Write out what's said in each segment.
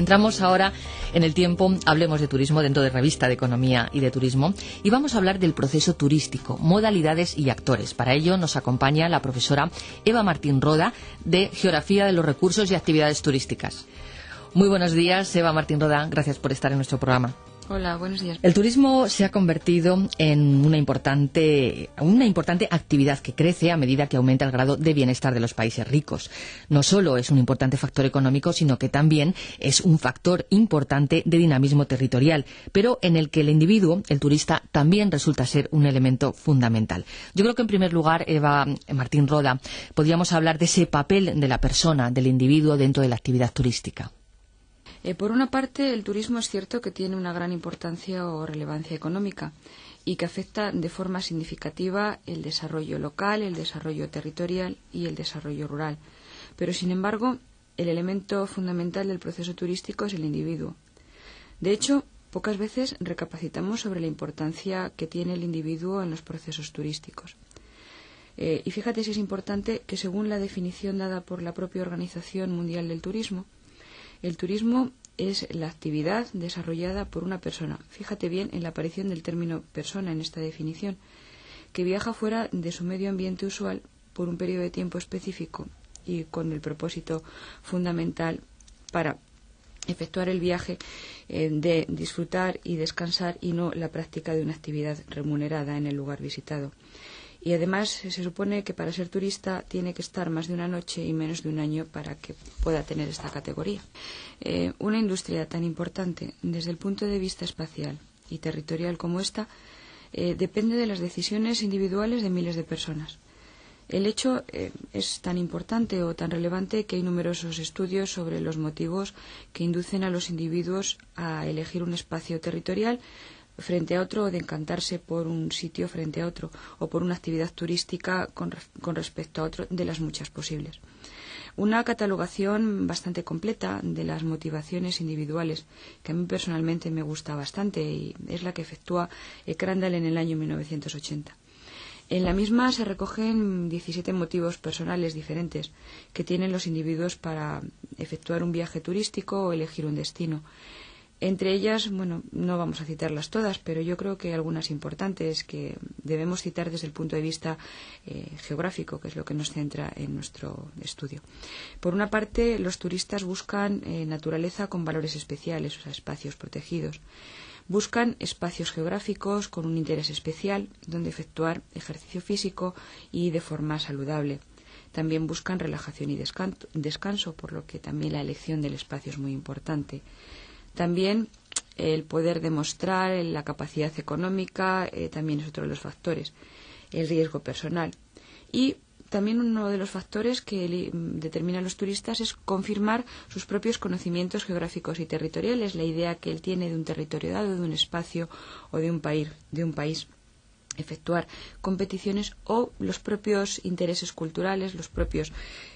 Entramos ahora en el tiempo Hablemos de Turismo dentro de Revista de Economía y de Turismo y vamos a hablar del proceso turístico, modalidades y actores. Para ello nos acompaña la profesora Eva Martín Roda de Geografía de los Recursos y Actividades Turísticas. Muy buenos días, Eva Martín Roda, gracias por estar en nuestro programa. Hola, buenos días. El turismo se ha convertido en una importante actividad que crece a medida que aumenta el grado de bienestar de los países ricos. No solo es un importante factor económico, sino que también es un factor importante de dinamismo territorial, pero en el que el individuo, el turista, también resulta ser un elemento fundamental. Yo creo que en primer lugar, Eva Martín Roda, podríamos hablar de ese papel de la persona, del individuo dentro de la actividad turística. Por una parte, el turismo es cierto que tiene una gran importancia o relevancia económica y que afecta de forma significativa el desarrollo local, el desarrollo territorial y el desarrollo rural. Pero, sin embargo, el elemento fundamental del proceso turístico es el individuo. De hecho, pocas veces recapacitamos sobre la importancia que tiene el individuo en los procesos turísticos. Y fíjate si es importante que, según la definición dada por la propia Organización Mundial del Turismo, el turismo es la actividad desarrollada por una persona. Fíjate bien en la aparición del término persona en esta definición, que viaja fuera de su medio ambiente usual por un periodo de tiempo específico y con el propósito fundamental para efectuar el viaje de disfrutar y descansar y no la práctica de una actividad remunerada en el lugar visitado. Y además se supone que para ser turista tiene que estar más de una noche y menos de un año para que pueda tener esta categoría. Una industria tan importante desde el punto de vista espacial y territorial como esta depende de las decisiones individuales de miles de personas. El hecho es tan importante o tan relevante que hay numerosos estudios sobre los motivos que inducen a los individuos a elegir un espacio territorial frente a otro, o de encantarse por un sitio frente a otro, o por una actividad turística con respecto a otro, de las muchas posibles. Una catalogación bastante completa de las motivaciones individuales, que a mí personalmente me gusta bastante, y es la que efectúa Crandall en el año 1980. En la misma se recogen 17 motivos personales diferentes que tienen los individuos para efectuar un viaje turístico o elegir un destino. Entre ellas, bueno, no vamos a citarlas todas, pero yo creo que algunas importantes que debemos citar desde el punto de vista geográfico, que es lo que nos centra en nuestro estudio. Por una parte, los turistas buscan naturaleza con valores especiales, o sea, espacios protegidos. Buscan espacios geográficos con un interés especial, donde efectuar ejercicio físico y de forma saludable. También buscan relajación y descanso, por lo que también la elección del espacio es muy importante. También el poder demostrar la capacidad económica también es otro de los factores, el riesgo personal. Y también uno de los factores que determina a los turistas es confirmar sus propios conocimientos geográficos y territoriales, la idea que él tiene de un territorio dado, de un espacio o de un país. Efectuar competiciones o los propios intereses culturales, los propios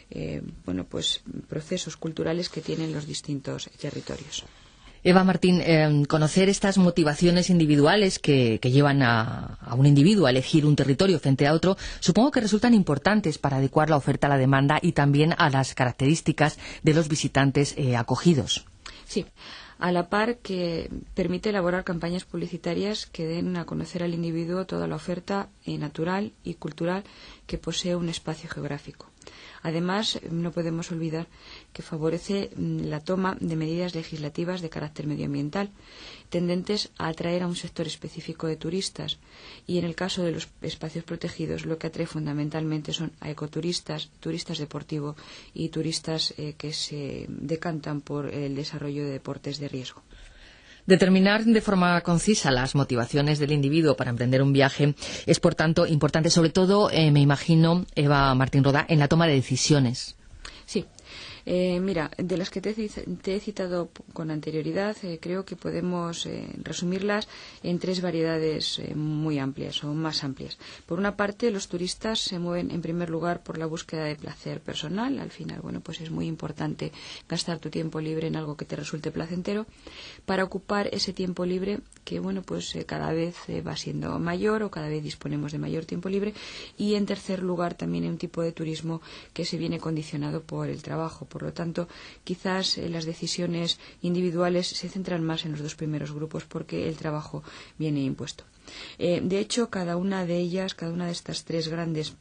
procesos culturales que tienen los distintos territorios. Eva Martín, conocer estas motivaciones individuales que llevan a un individuo a elegir un territorio frente a otro, supongo que resultan importantes para adecuar la oferta a la demanda y también a las características de los visitantes acogidos. Sí, a la par que permite elaborar campañas publicitarias que den a conocer al individuo toda la oferta natural y cultural que posee un espacio geográfico. Además, no podemos olvidar que favorece la toma de medidas legislativas de carácter medioambiental, tendentes a atraer a un sector específico de turistas, y en el caso de los espacios protegidos lo que atrae fundamentalmente son a ecoturistas, turistas deportivos y turistas que se decantan por el desarrollo de deportes de riesgo. Determinar de forma concisa las motivaciones del individuo para emprender un viaje es, por tanto, importante, sobre todo, me imagino, Eva Martín Roda, en la toma de decisiones. Sí. Mira, de las que te he citado con anterioridad, creo que podemos resumirlas en tres variedades muy amplias o más amplias. Por una parte, los turistas se mueven en primer lugar por la búsqueda de placer personal. Al final, pues es muy importante gastar tu tiempo libre en algo que te resulte placentero para ocupar ese tiempo libre que, cada vez va siendo mayor o cada vez disponemos de mayor tiempo libre. Y en tercer lugar, también hay un tipo de turismo que se viene condicionado por el trabajo, Por lo tanto, quizás las decisiones individuales se centran más en los dos primeros grupos porque el trabajo viene impuesto. De hecho, cada una de estas tres grandes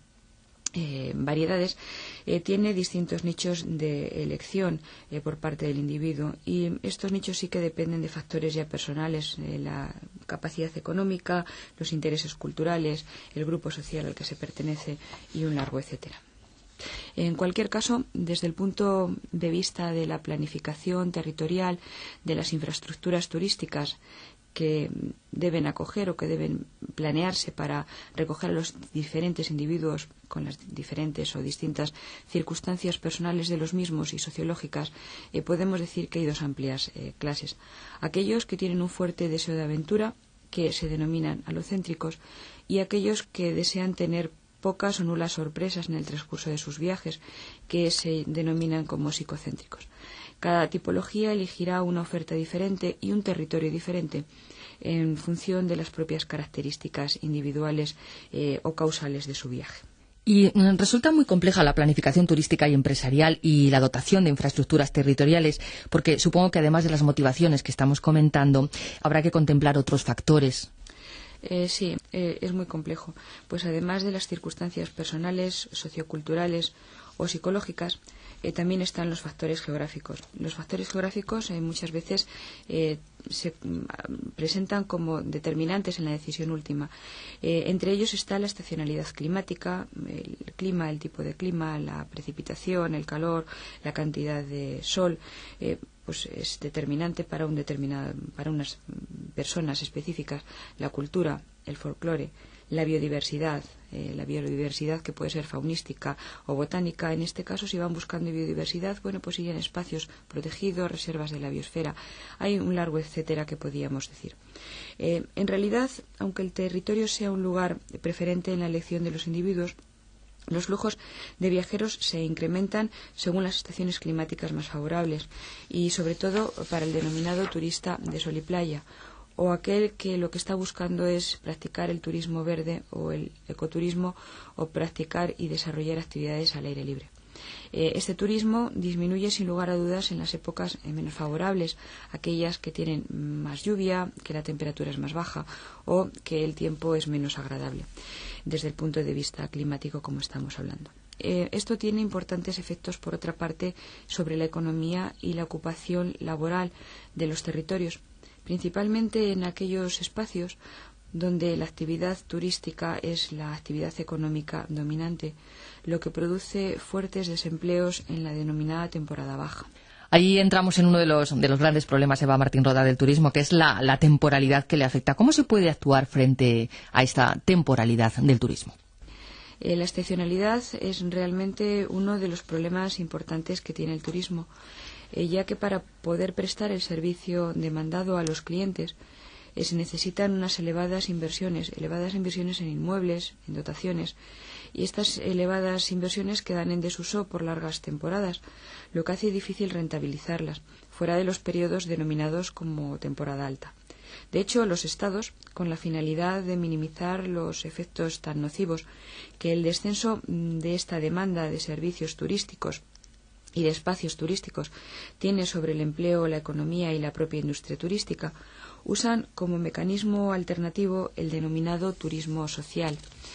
variedades tiene distintos nichos de elección por parte del individuo, y estos nichos sí que dependen de factores ya personales, la capacidad económica, los intereses culturales, el grupo social al que se pertenece y un largo etcétera. En cualquier caso, desde el punto de vista de la planificación territorial, de las infraestructuras turísticas que deben acoger o que deben planearse para recoger a los diferentes individuos con las diferentes o distintas circunstancias personales de los mismos y sociológicas, podemos decir que hay dos amplias clases. Aquellos que tienen un fuerte deseo de aventura, que se denominan alocéntricos, y aquellos que desean tener pocas o nulas sorpresas en el transcurso de sus viajes, que se denominan como psicocéntricos. Cada tipología elegirá una oferta diferente y un territorio diferente en función de las propias características individuales o causales de su viaje. Y resulta muy compleja la planificación turística y empresarial y la dotación de infraestructuras territoriales, porque supongo que además de las motivaciones que estamos comentando, habrá que contemplar otros factores. Sí, es muy complejo. Pues además de las circunstancias personales, socioculturales o psicológicas, también están los factores geográficos. Los factores geográficos muchas veces se presentan como determinantes en la decisión última. Entre ellos está la estacionalidad climática, el clima, el tipo de clima, la precipitación, el calor, la cantidad de sol. Pues es determinante para unas personas específicas, la cultura, el folclore, la biodiversidad que puede ser faunística o botánica. En este caso, si van buscando biodiversidad, pues siguen espacios protegidos, reservas de la biosfera. Hay un largo etcétera que podríamos decir. En realidad, aunque el territorio sea un lugar preferente en la elección de los individuos, los flujos de viajeros se incrementan según las estaciones climáticas más favorables, y sobre todo para el denominado turista de sol y playa, o aquel que lo que está buscando es practicar el turismo verde o el ecoturismo, o practicar y desarrollar actividades al aire libre. Este turismo disminuye sin lugar a dudas en las épocas menos favorables, aquellas que tienen más lluvia, que la temperatura es más baja o que el tiempo es menos agradable desde el punto de vista climático, como estamos hablando. Esto tiene importantes efectos, por otra parte, sobre la economía y la ocupación laboral de los territorios, principalmente en aquellos espacios donde la actividad turística es la actividad económica dominante, lo que produce fuertes desempleos en la denominada temporada baja. Ahí entramos en uno de los grandes problemas, Eva Martín Roda, del turismo, que es la temporalidad que le afecta. ¿Cómo se puede actuar frente a esta temporalidad del turismo? La estacionalidad es realmente uno de los problemas importantes que tiene el turismo, ya que para poder prestar el servicio demandado a los clientes se necesitan unas elevadas inversiones en inmuebles, en dotaciones, y estas elevadas inversiones quedan en desuso por largas temporadas, lo que hace difícil rentabilizarlas, fuera de los periodos denominados como temporada alta. De hecho, los Estados, con la finalidad de minimizar los efectos tan nocivos que el descenso de esta demanda de servicios turísticos y de espacios turísticos tiene sobre el empleo, la economía y la propia industria turística, usan como mecanismo alternativo el denominado turismo social.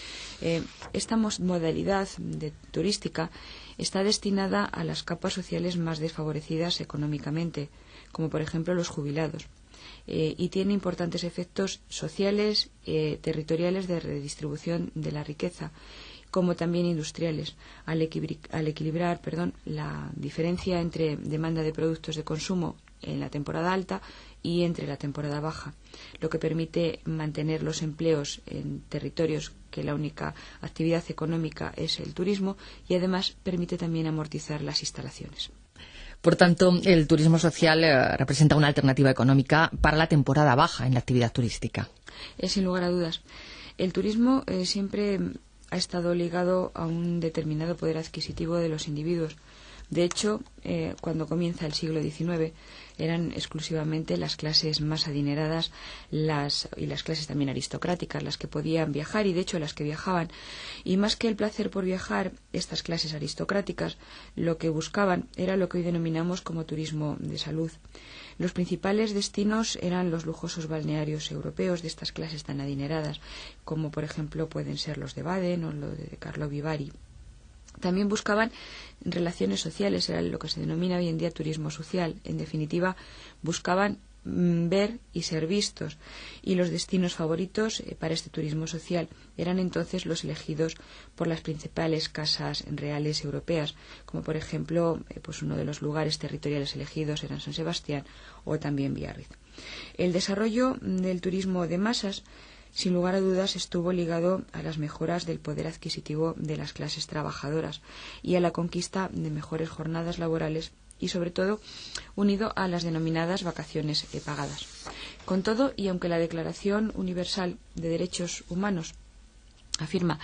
Esta modalidad turística está destinada a las capas sociales más desfavorecidas económicamente, como por ejemplo los jubilados, y tiene importantes efectos sociales, territoriales de redistribución de la riqueza, como también industriales, al equilibrar la diferencia entre demanda de productos de consumo en la temporada alta y entre la temporada baja, lo que permite mantener los empleos en territorios que la única actividad económica es el turismo, y además permite también amortizar las instalaciones. Por tanto, el turismo social representa una alternativa económica para la temporada baja en la actividad turística. Sin lugar a dudas. El turismo siempre ha estado ligado a un determinado poder adquisitivo de los individuos, De hecho, cuando comienza el siglo XIX, eran exclusivamente las clases más adineradas y las clases también aristocráticas las que podían viajar, y de hecho las que viajaban. Y más que el placer por viajar, estas clases aristocráticas lo que buscaban era lo que hoy denominamos como turismo de salud. Los principales destinos eran los lujosos balnearios europeos de estas clases tan adineradas, como por ejemplo pueden ser los de Baden o los de Karlovy Vary. También buscaban relaciones sociales, era lo que se denomina hoy en día turismo social. En definitiva, buscaban ver y ser vistos, y los destinos favoritos para este turismo social eran entonces los elegidos por las principales casas reales europeas, como por ejemplo pues uno de los lugares territoriales elegidos eran San Sebastián o también Biarritz. El desarrollo del turismo de masas, sin lugar a dudas, estuvo ligado a las mejoras del poder adquisitivo de las clases trabajadoras y a la conquista de mejores jornadas laborales, y sobre todo unido a las denominadas vacaciones pagadas. Con todo, y aunque la Declaración Universal de Derechos Humanos afirma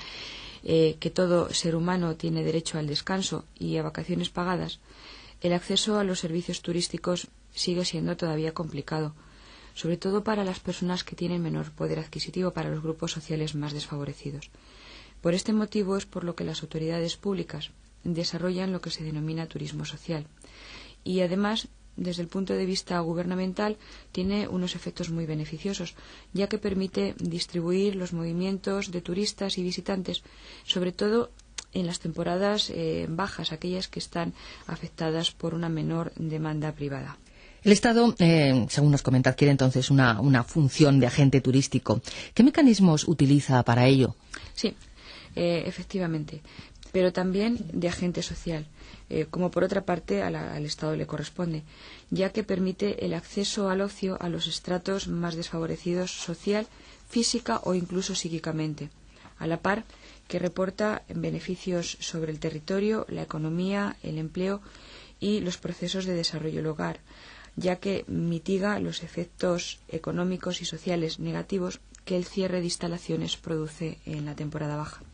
que todo ser humano tiene derecho al descanso y a vacaciones pagadas, el acceso a los servicios turísticos sigue siendo todavía complicado, sobre todo para las personas que tienen menor poder adquisitivo, para los grupos sociales más desfavorecidos. Por este motivo es por lo que las autoridades públicas desarrollan lo que se denomina turismo social, y además, desde el punto de vista gubernamental, tiene unos efectos muy beneficiosos, ya que permite distribuir los movimientos de turistas y visitantes, sobre todo en las temporadas bajas, aquellas que están afectadas por una menor demanda privada. El Estado, según nos comenta, adquiere entonces una función de agente turístico. ¿Qué mecanismos utiliza para ello? Sí, efectivamente, pero también de agente social, como por otra parte al Estado le corresponde, ya que permite el acceso al ocio a los estratos más desfavorecidos social, física o incluso psíquicamente, a la par que reporta beneficios sobre el territorio, la economía, el empleo y los procesos de desarrollo local, ya que mitiga los efectos económicos y sociales negativos que el cierre de instalaciones produce en la temporada baja.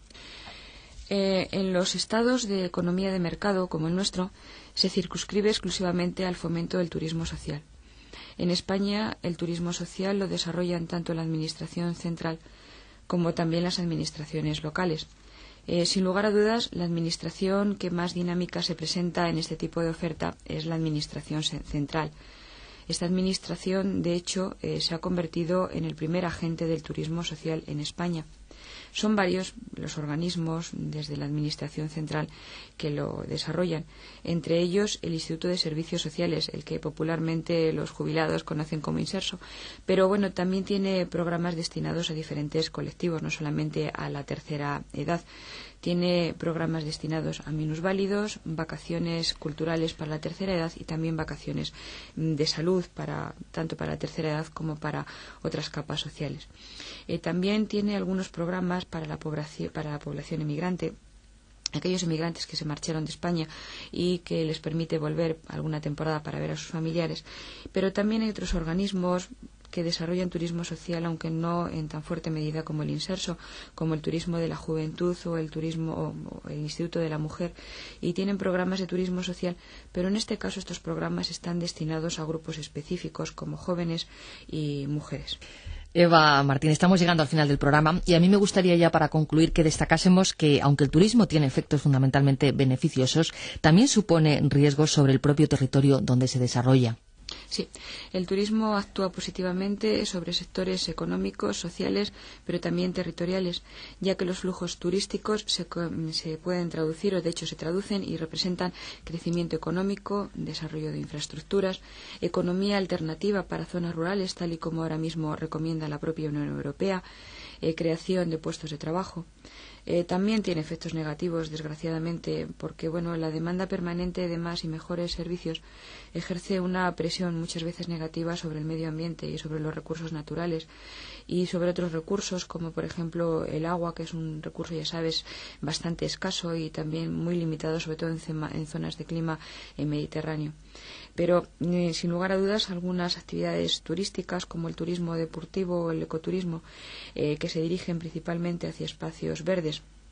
En los estados de economía de mercado, como el nuestro, se circunscribe exclusivamente al fomento del turismo social. En España, el turismo social lo desarrollan tanto la Administración central como también las administraciones locales. Sin lugar a dudas, la administración que más dinámica se presenta en este tipo de oferta es la Administración central. Esta administración, de hecho, se ha convertido en el primer agente del turismo social en España. Son varios los organismos desde la Administración central que lo desarrollan, entre ellos el Instituto de Servicios Sociales, el que popularmente los jubilados conocen como Inserso, pero bueno, también tiene programas destinados a diferentes colectivos, no solamente a la tercera edad. Tiene programas destinados a minusválidos, vacaciones culturales para la tercera edad y también vacaciones de salud tanto para la tercera edad como para otras capas sociales. También tiene algunos programas para la población emigrante, aquellos emigrantes que se marcharon de España y que les permite volver alguna temporada para ver a sus familiares, pero también hay otros organismos que desarrollan turismo social, aunque no en tan fuerte medida como el Inserso, como el turismo de la juventud o el Instituto de la Mujer, y tienen programas de turismo social, pero en este caso estos programas están destinados a grupos específicos como jóvenes y mujeres. Eva Martín, estamos llegando al final del programa y a mí me gustaría ya para concluir que destacásemos que, aunque el turismo tiene efectos fundamentalmente beneficiosos, también supone riesgos sobre el propio territorio donde se desarrolla. Sí, el turismo actúa positivamente sobre sectores económicos, sociales, pero también territoriales, ya que los flujos turísticos se pueden traducir, o de hecho se traducen y representan crecimiento económico, desarrollo de infraestructuras, economía alternativa para zonas rurales, tal y como ahora mismo recomienda la propia Unión Europea, creación de puestos de trabajo. También tiene efectos negativos, desgraciadamente, porque la demanda permanente de más y mejores servicios ejerce una presión muchas veces negativa sobre el medio ambiente y sobre los recursos naturales y sobre otros recursos, como por ejemplo el agua, que es un recurso, ya sabes, bastante escaso y también muy limitado, sobre todo en zonas de clima mediterráneo. Pero, sin lugar a dudas, algunas actividades turísticas, como el turismo deportivo o el ecoturismo, que se dirigen principalmente hacia espacios verdes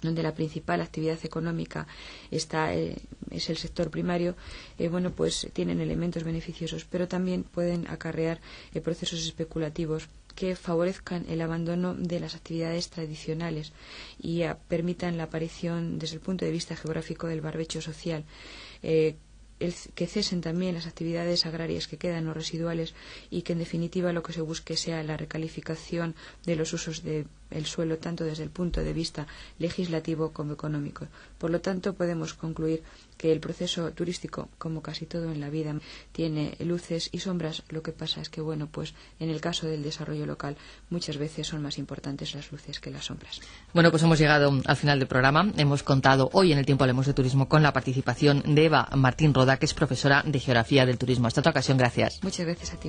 donde la principal actividad económica es el sector primario, pues tienen elementos beneficiosos, pero también pueden acarrear procesos especulativos que favorezcan el abandono de las actividades tradicionales y permitan la aparición, desde el punto de vista geográfico, del barbecho social. Que cesen también las actividades agrarias que quedan o residuales, y que en definitiva lo que se busque sea la recalificación de los usos del suelo, tanto desde el punto de vista legislativo como económico. Por lo tanto, podemos concluir que el proceso turístico, como casi todo en la vida, tiene luces y sombras. Lo que pasa es que, pues en el caso del desarrollo local, muchas veces son más importantes las luces que las sombras. Bueno, pues hemos llegado al final del programa. Hemos contado hoy en el Tiempo Hablemos de Turismo con la participación de Eva Martín Roda, que es profesora de Geografía del Turismo. Hasta otra ocasión, gracias. Muchas gracias a ti.